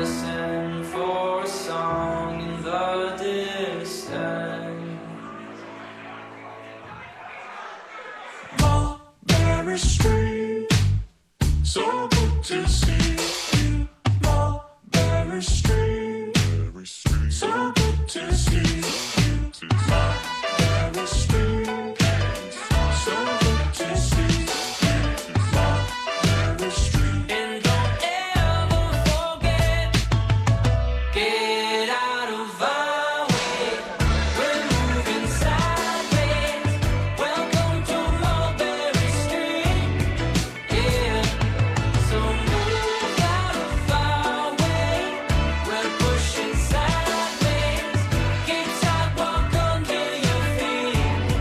listen for a song in the distance. Mulberry Street, so good to see you. Mulberry Street, so good to see you. Mulberry Street, so good to see you. Mulberry Street, and don't ever forget, get out of our way. We're moving sideways. Welcome to Mulberry Street. Yeah, so move out of our way. We're pushing sideways. Keep sidewalk under your feet.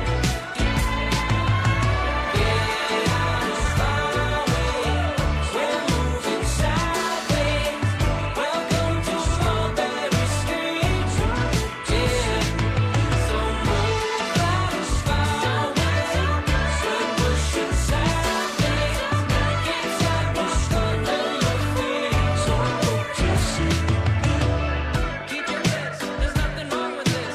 Get out of our way. We're moving sideways. Welcome to Mulberry Street. Yeah, so move out of our way. We're pushing sideways. Keep sidewalk under your feet. So good to see you. Keep your best. There's nothing wrong with this.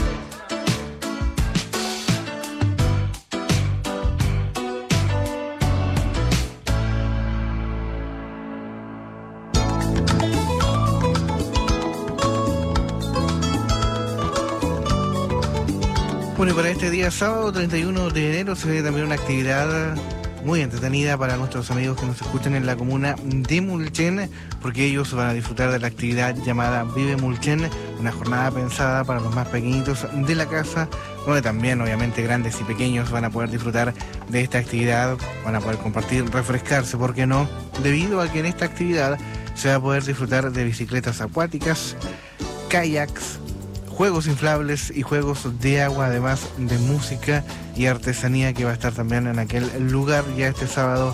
Bueno, y para este día sábado 31 de enero se ve también una actividad muy entretenida para nuestros amigos que nos escuchan en la comuna de Mulchen, porque ellos van a disfrutar de la actividad llamada Vive Mulchen, una jornada pensada para los más pequeñitos de la casa, donde también obviamente grandes y pequeños van a poder disfrutar de esta actividad, van a poder compartir, refrescarse, ¿por qué no? Debido a que en esta actividad se va a poder disfrutar de bicicletas acuáticas, kayaks, juegos inflables y juegos de agua, además de música y artesanía que va a estar también en aquel lugar ya este sábado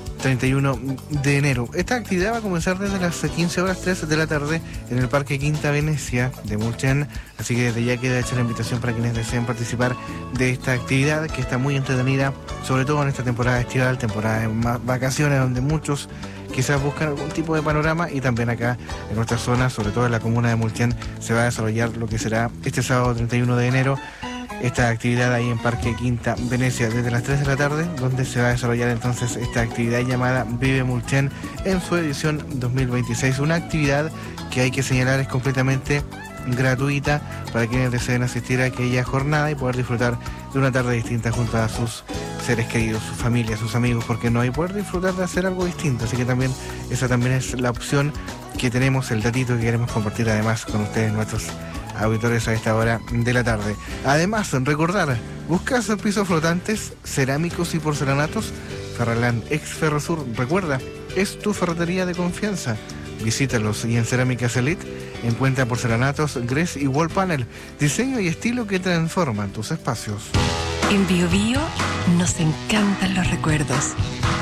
31 de enero. Esta actividad va a comenzar desde las 15 horas 3 de la tarde en el Parque Quinta Venecia de Mulchen, así que desde ya queda hecha la invitación para quienes deseen participar de esta actividad que está muy entretenida, sobre todo en esta temporada estival, temporada de vacaciones donde muchos quizás buscan algún tipo de panorama, y también acá en nuestra zona, sobre todo en la comuna de Mulchen, se va a desarrollar lo que será este sábado 31 de enero esta actividad ahí en Parque Quinta Venecia desde las 3 de la tarde, donde se va a desarrollar entonces esta actividad llamada Vive Mulchen en su edición 2026, una actividad que hay que señalar es completamente gratuita para quienes deseen asistir a aquella jornada y poder disfrutar de una tarde distinta junto a sus seres queridos, su familia, sus amigos, porque no hay poder disfrutar de hacer algo distinto, así que también esa también es la opción que tenemos, el datito que queremos compartir además con ustedes, nuestros auditores, a esta hora de la tarde. Además, recordar, buscas pisos flotantes, cerámicos y porcelanatos, Ferralán ex Ferrosur, recuerda, es tu ferretería de confianza. Visítalos, y en Cerámicas Elite encuentra porcelanatos, grés y wall panel, diseño y estilo que transforman tus espacios. En Bio Bio nos encantan los recuerdos.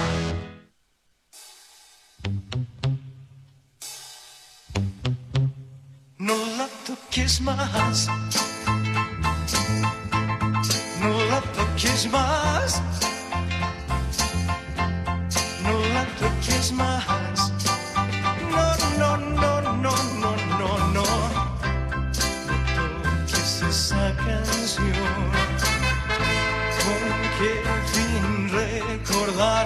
No la toques más, no la toques más, no la toques más, no, no, no, no, no, no, no, no toques esa canción, con qué fin recordar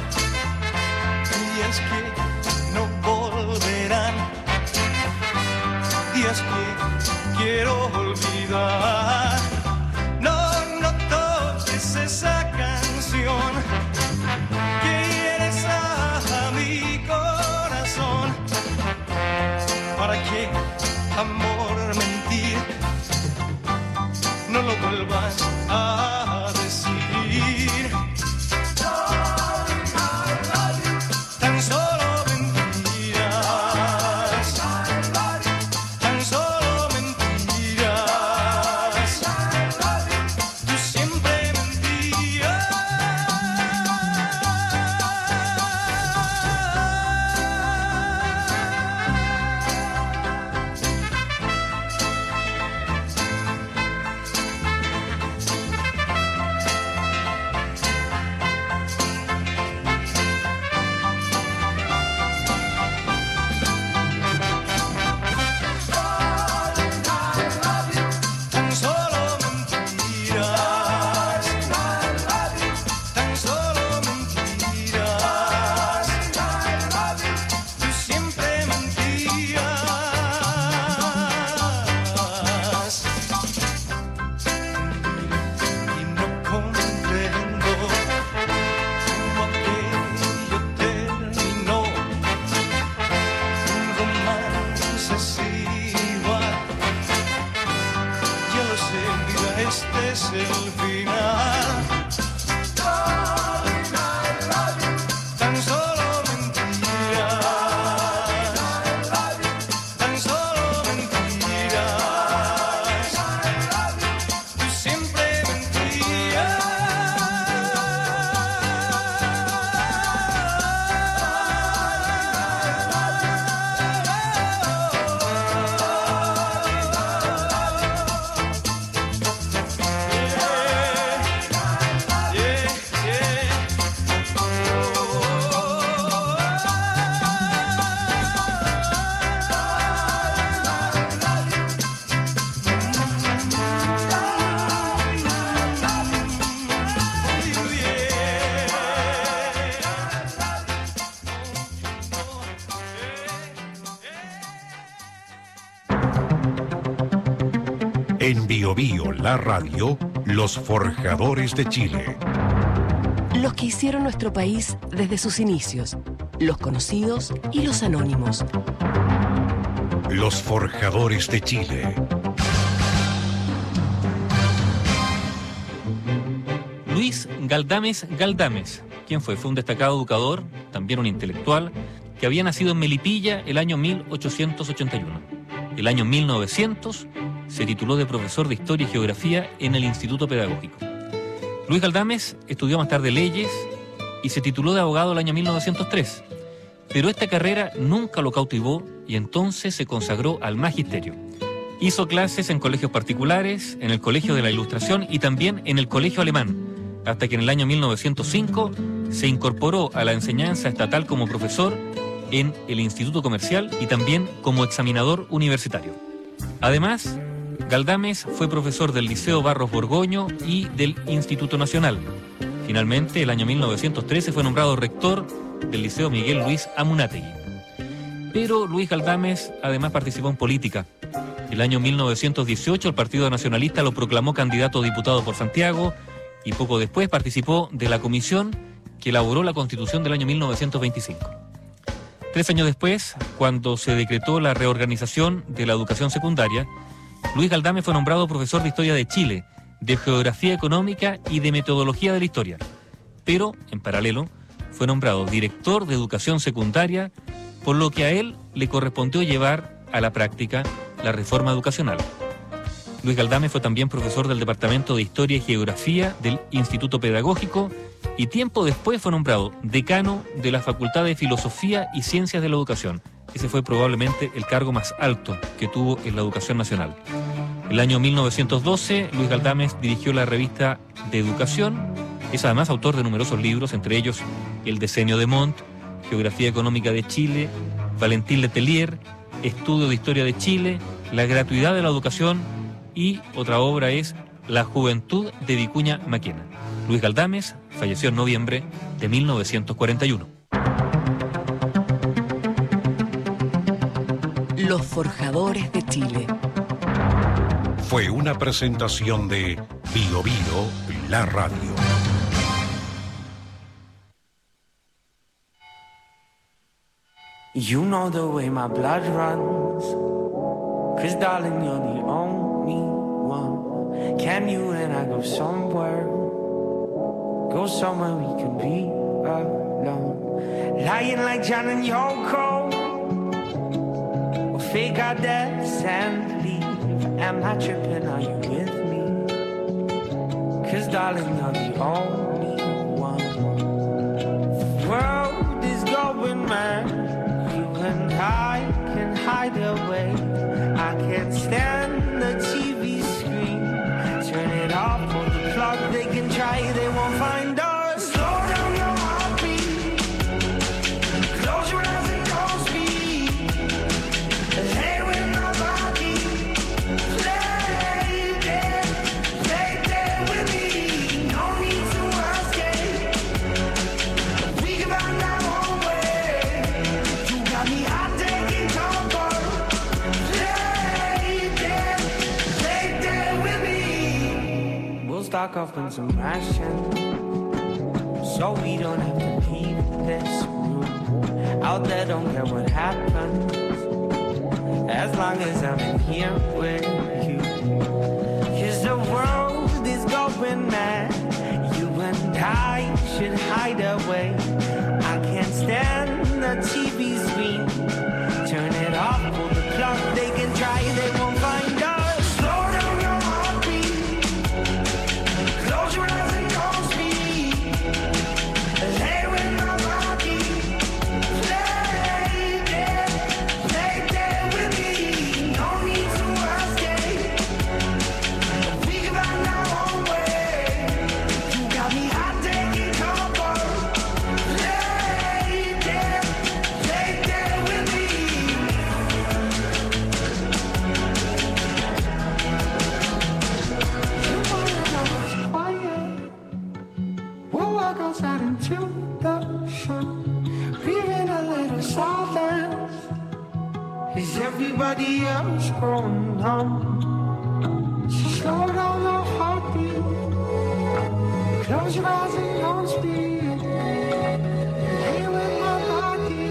días que no volverán, días que quiero olvidar. No, no toques esa canción que hieres a mi corazón. ¿Para qué, amor, mentir? No lo vuelvas a decir. Tan solo mentiras, tan solo mentiras. Tú siempre mentías. el final. Tan solo mentiras, tan solo mentiras. Tú siempre mentías. En Bio Bio, la radio, los forjadores de Chile. Los que hicieron nuestro país desde sus inicios, los conocidos y los anónimos. Los forjadores de Chile. Luis Galdames Galdames. ¿Quién fue? Fue un destacado educador, también un intelectual, que había nacido en Melipilla el año 1881. El año 1900 se tituló de profesor de Historia y Geografía en el Instituto Pedagógico. Luis Galdames estudió más tarde leyes y se tituló de abogado el año 1903, pero esta carrera nunca lo cautivó y entonces se consagró al magisterio. Hizo clases en colegios particulares, en el Colegio de la Ilustración y también en el Colegio Alemán, hasta que en el año 1905 se incorporó a la enseñanza estatal como profesor en el Instituto Comercial y también como examinador universitario. Además, Galdames fue profesor del Liceo Barros Borgoño y del Instituto Nacional. Finalmente, el año 1913 fue nombrado rector del Liceo Miguel Luis Amunátegui. Pero Luis Galdames además participó en política. El año 1918 el Partido Nacionalista lo proclamó candidato a diputado por Santiago y poco después participó de la comisión que elaboró la Constitución del año 1925. 3 años después, cuando se decretó la reorganización de la educación secundaria, Luis Galdames fue nombrado profesor de Historia de Chile, de Geografía Económica y de Metodología de la Historia. Pero, en paralelo, fue nombrado director de Educación Secundaria, por lo que a él le correspondió llevar a la práctica la reforma educacional. Luis Galdames fue también profesor del Departamento de Historia y Geografía del Instituto Pedagógico y tiempo después fue nombrado decano de la Facultad de Filosofía y Ciencias de la Educación. Ese fue probablemente el cargo más alto que tuvo en la educación nacional. El año 1912, Luis Galdames dirigió la revista de Educación. Es además autor de numerosos libros, entre ellos El Decenio de Montt, Geografía Económica de Chile, Valentín Letelier, Estudio de Historia de Chile, La gratuidad de la educación y otra obra es La juventud de Vicuña Maquena. Luis Galdames falleció en noviembre de 1941. Los forjadores de Chile. Fue una presentación de Bio Bio, la radio. You know the way my blood runs, 'cause darling, you're the only one. Can you and I go somewhere we can be alone? Lying like John and Yoko, we'll fake our deaths and leave. I'm not tripping, are you with me? 'Cause darling, you're the only one. The world is going mad, and I can hide away. I can't stand the TV screen. Turn it off, pull the plug. They can try, they won't find us. Slow down your heartbeat. Close your eyes and go speed. Lay with nobody. Play there with me. No need to escape. We can find our own way. Got me out taking comfort. Play there with me. We'll stock up on some rations, so we don't have to leave this room. Out there, don't care what happens, as long as I'm in here with you. 'Cause the world is going Is everybody else growing numb? Slow down the heartbeat. Close your eyes and don't speak. Lay with my body.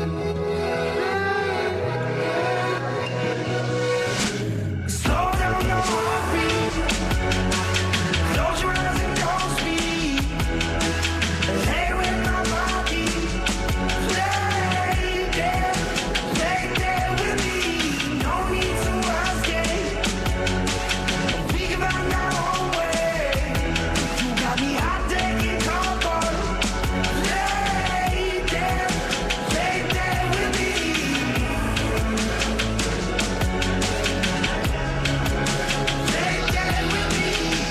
Slow down the heartbeat. Close your eyes and don't speak. Lay with my body. Lay there with me. No need to ask it. We can find our own way. You got me hot, taking comfort. Lay there with me. Lay there with me.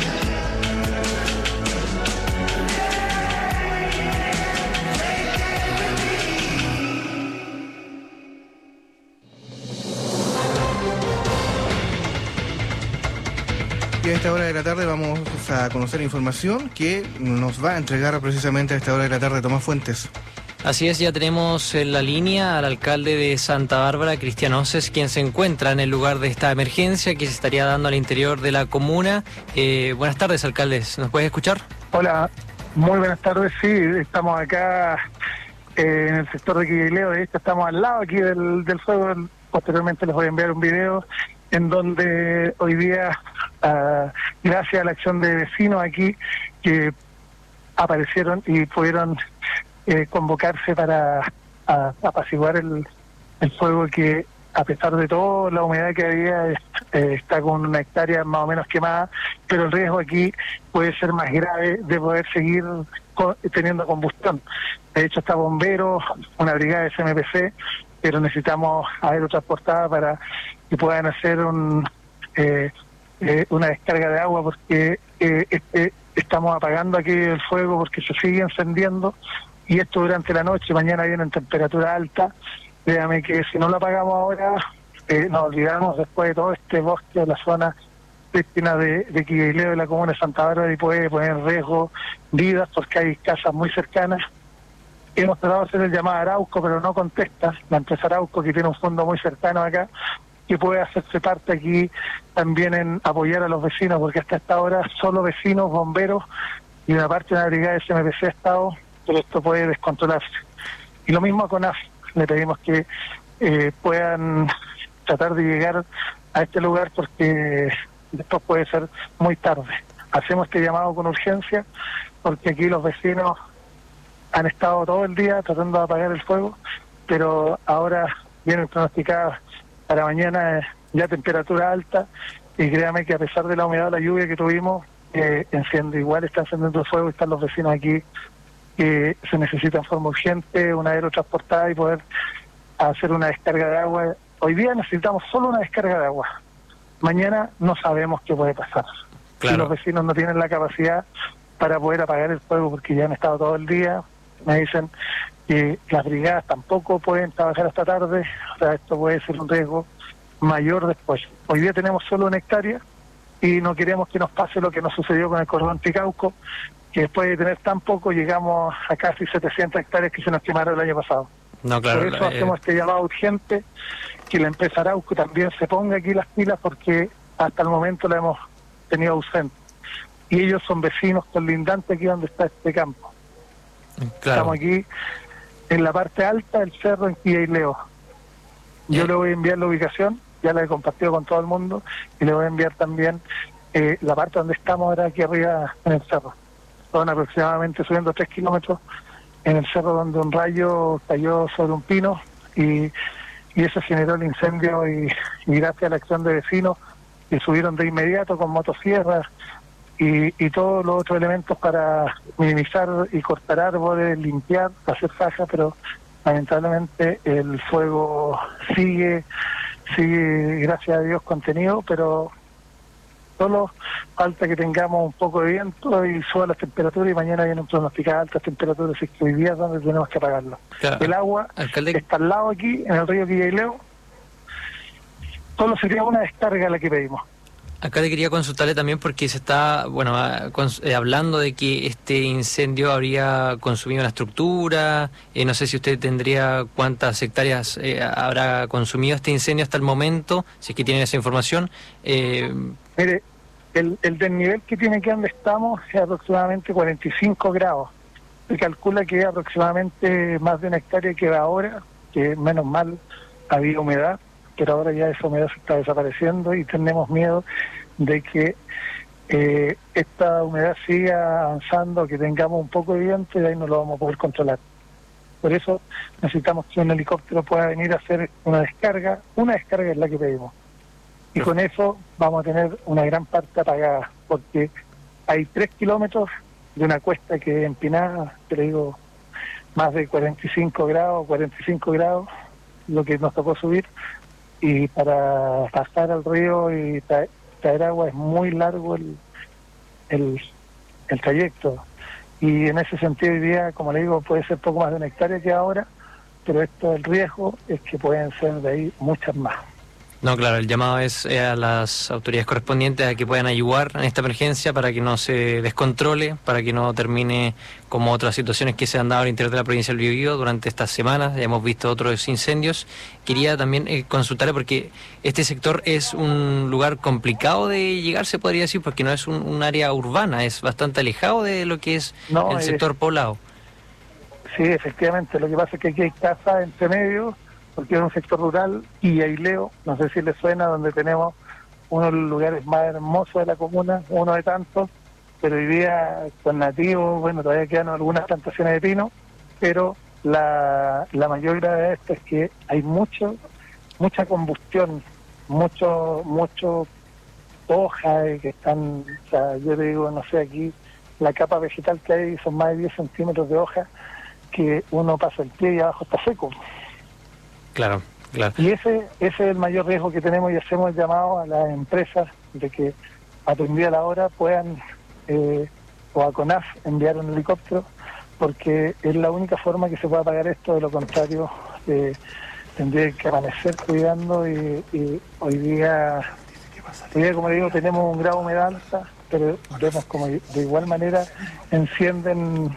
Y a esta hora de la tarde vamos a conocer información que nos va a entregar precisamente a esta hora de la tarde Tomás Fuentes. Así es, ya tenemos en la línea al alcalde de Santa Bárbara, Cristian Oces, quien se encuentra en el lugar de esta emergencia que se estaría dando al interior de la comuna. Buenas tardes, alcaldes. ¿Nos puedes escuchar? Hola, muy buenas tardes. Sí, estamos acá en el sector de Quilleo. De hecho, estamos al lado aquí del fuego. Posteriormente les voy a enviar un video en donde hoy día, gracias a la acción de vecinos aquí que aparecieron y pudieron convocarse para apaciguar el fuego que, a pesar de todo, la humedad que había está con una hectárea más o menos quemada, pero el riesgo aquí puede ser más grave de poder seguir teniendo combustión. De hecho, está bomberos, una brigada de CMPC, pero necesitamos aerotransportada para que puedan hacer una descarga de agua, porque estamos apagando aquí el fuego porque se sigue encendiendo, y esto durante la noche. Mañana viene en temperatura alta. Créame que si no lo apagamos ahora, nos olvidamos después de todo este bosque de la zona prístina de Quilleo, de la comuna de Santa Bárbara, y puede poner en riesgo vidas porque hay casas muy cercanas. Hemos tratado de hacer el llamado a Arauco, pero no contesta. La empresa Arauco, que tiene un fondo muy cercano acá, que puede hacerse parte aquí también en apoyar a los vecinos, porque hasta esta hora solo vecinos, bomberos y una parte de la brigada de CMPC ha estado, pero esto puede descontrolarse. Y lo mismo con CONAF. Le pedimos que puedan tratar de llegar a este lugar porque después puede ser muy tarde. Hacemos este llamado con urgencia porque aquí los vecinos han estado todo el día tratando de apagar el fuego, pero ahora vienen pronosticadas para mañana ya temperatura alta, y créame que a pesar de la humedad, la lluvia que tuvimos, enciende igual, está encendiendo el fuego, y están los vecinos aquí que se necesita en forma urgente una aerotransportada y poder hacer una descarga de agua. Hoy día necesitamos solo una descarga de agua. Mañana no sabemos qué puede pasar. Claro. Si los vecinos no tienen la capacidad para poder apagar el fuego porque ya han estado todo el día, me dicen que las brigadas tampoco pueden trabajar hasta tarde. O sea, esto puede ser un riesgo mayor después. Hoy día tenemos solo una hectárea y no queremos que nos pase lo que nos sucedió con el cordón Ticauco, que después de tener tan poco llegamos a casi 700 hectáreas que se nos quemaron el año pasado. No, claro. Por eso hacemos este llamado urgente, que la empresa Arauco también se ponga aquí las pilas, porque hasta el momento la hemos tenido ausente. Y ellos son vecinos colindantes aquí donde está este campo. Claro. Estamos aquí en la parte alta del cerro en Quilleo. Yo le voy a enviar la ubicación, ya la he compartido con todo el mundo, y le voy a enviar también la parte donde estamos ahora aquí arriba en el cerro. Son aproximadamente subiendo 3 kilómetros en el cerro, donde un rayo cayó sobre un pino y eso generó el incendio, y gracias a la acción de vecinos que subieron de inmediato con motosierras y todos los otros elementos para minimizar y cortar árboles, limpiar, hacer faja, pero lamentablemente el fuego sigue, gracias a Dios, contenido, pero solo falta que tengamos un poco de viento y suba las temperaturas, y mañana vienen pronosticadas altas temperaturas, así que hoy día es donde tenemos que apagarlo. Claro. El agua Alcalde, está al lado aquí, en el río Quilleo. Solo sería una descarga la que pedimos. Acá le quería consultarle también porque se está, bueno, hablando de que este incendio habría consumido una estructura. No sé si usted tendría cuántas hectáreas habrá consumido este incendio hasta el momento, si es que tienen esa información. Mire, el desnivel que tiene aquí donde estamos es aproximadamente 45 grados. Se calcula que aproximadamente más de una hectárea queda ahora, que menos mal había humedad, pero ahora ya esa humedad se está desapareciendo y tenemos miedo de que esta humedad siga avanzando, que tengamos un poco de viento y ahí no lo vamos a poder controlar. Por eso necesitamos que un helicóptero pueda venir a hacer una descarga es la que pedimos. Y con eso vamos a tener una gran parte apagada, porque hay 3 kilómetros de una cuesta que es empinada, te digo, más de 45 grados, lo que nos tocó subir, y para pasar al río y traer agua es muy largo el trayecto. Y en ese sentido hoy día, como le digo, puede ser poco más de una hectárea que ahora, pero esto, el riesgo es que pueden ser de ahí muchas más. No, claro, el llamado es a las autoridades correspondientes a que puedan ayudar en esta emergencia para que no se descontrole, para que no termine como otras situaciones que se han dado al interior de la provincia del Biobío durante estas semanas. Ya hemos visto otros incendios. Quería también consultarle porque este sector es un lugar complicado de llegar, se podría decir, porque no es un área urbana, es bastante alejado de lo que es el sector poblado. Sí, efectivamente, lo que pasa es que aquí hay casas entre medio, porque es un sector rural, y Aileo, no sé si le suena, donde tenemos uno de los lugares más hermosos de la comuna, uno de tantos, pero hoy día con nativos, bueno, todavía quedan algunas plantaciones de pino, pero la mayor gravedad de esto es que hay mucha combustión, mucho hojas que están, o sea, yo te digo, no sé, aquí la capa vegetal que hay son más de 10 centímetros de hoja, que uno pasa el pie y abajo está seco. Claro. Y ese es el mayor riesgo que tenemos, y hacemos el llamado a las empresas de que a prendida la hora puedan, o a CONAF, enviar un helicóptero, porque es la única forma que se pueda apagar esto. De lo contrario, tendría que amanecer cuidando, y hoy día, como le digo, tenemos un grado de humedad alta, pero vemos como de igual manera encienden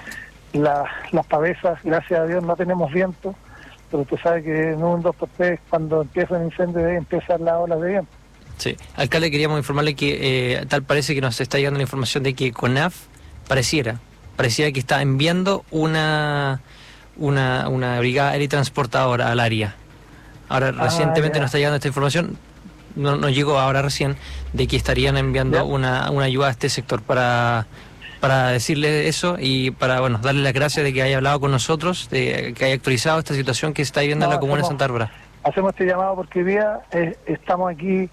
las pavesas. Gracias a Dios no tenemos viento, pero tú sabes que en un 2x3, cuando empieza un incendio, empiezan las olas de viento. Sí, alcalde, queríamos informarle que tal parece que nos está llegando la información de que CONAF pareciera que está enviando una brigada aérea transportadora al área. Ahora, recientemente nos está llegando esta información, nos llegó ahora recién, de que estarían enviando una ayuda a este sector para decirle eso y para, bueno, darle las gracias de que haya hablado con nosotros, de que haya actualizado esta situación que se está viviendo en la comuna de Santa Bárbara. Hacemos este llamado porque hoy día estamos aquí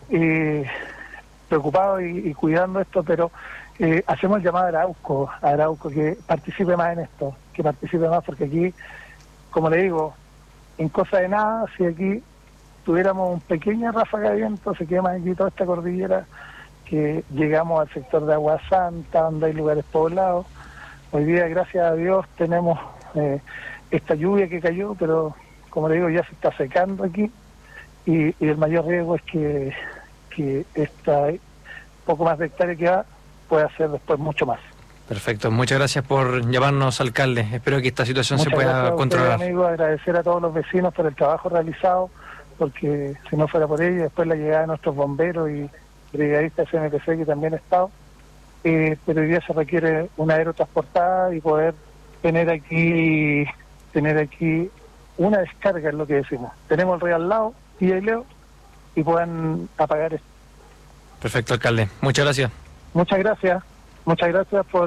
preocupados y cuidando esto, pero hacemos el llamado a Arauco que participe más en esto, que participe más, porque aquí, como le digo, en cosa de nada, si aquí tuviéramos una pequeña ráfaga de viento, se quema aquí toda esta cordillera, que llegamos al sector de Agua Santa, donde hay lugares poblados. Hoy día, gracias a Dios, tenemos esta lluvia que cayó, pero como le digo, ya se está secando aquí, y el mayor riesgo es que esta poco más de hectárea que va pueda ser después mucho más. Perfecto, muchas gracias por llamarnos, alcalde. Espero que esta situación se pueda controlar. Muchas gracias, agradecer a todos los vecinos por el trabajo realizado, porque si no fuera por ellos, después la llegada de nuestros bomberos y brigadistas CNPC, que también ha estado, pero hoy día se requiere una aerotransportada y poder tener aquí una descarga, es lo que decimos. Tenemos el río al lado y Aileo, y puedan apagar esto. Perfecto, alcalde. Muchas gracias. Muchas gracias por